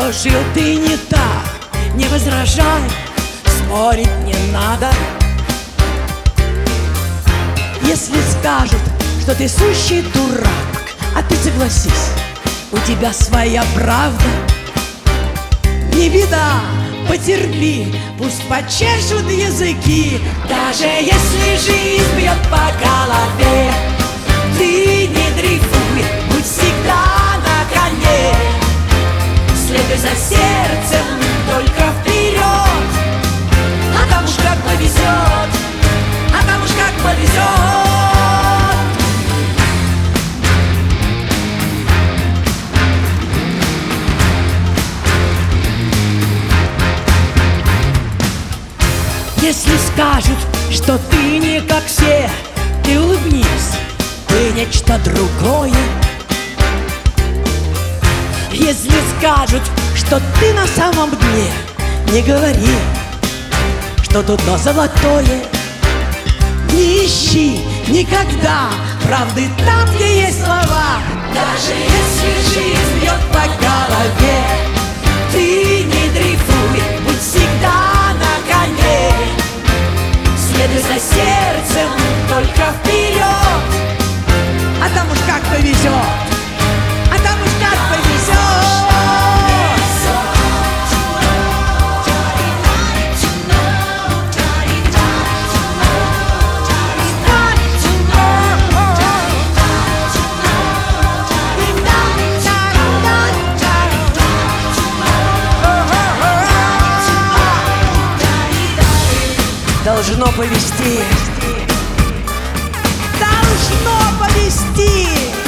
что жил ты не так, не возражай, спорить не надо. Если скажут, что ты сущий дурак, а ты согласись, у тебя своя правда. Не беда, потерпи, пусть почешут языки. Даже если жизнь бьет по голове, ты не дрейфуй, будь всегда на коне. Следуй за сердцем, только вперед, а там уж как повезет, а там уж как повезет. Если скажут, что ты не как все, ты улыбнись, ты нечто другое. Если скажут, что ты на самом дне, не говори, что тут дно золотое. Не ищи никогда правды там, где есть слова. Даже если жизнь бьет по голове, ты не дрейфуй, будь всегда на коне. Следуй за сердцем, только вперед, а там уж как повезет, а там уж как повезет. Должно повезти, должно повезти.